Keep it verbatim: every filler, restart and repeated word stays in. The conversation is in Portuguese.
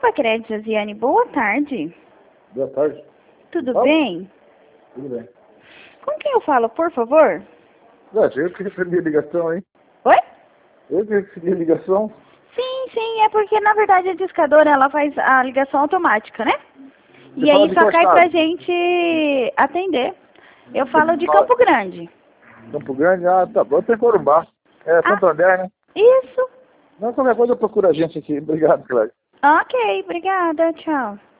Opa, Crédito Josiane, boa tarde. Boa tarde. Tudo Fala. bem? Tudo bem. Com quem eu falo, por favor? Nossa, eu que recebi a ligação, hein? Oi? Eu que recebi a ligação. Sim, sim, é porque na verdade a discadora ela faz a ligação automática, né? Você E fala aí de só qual cai estado? pra gente atender. Eu falo de Fala. Campo Grande. Campo Grande? Ah, tá bom. Tem Corumbá. É, Ah, Santo André, né? isso. Não, qualquer coisa eu procuro a gente aqui. Obrigado, Cláudio. Ok, obrigada, tchau.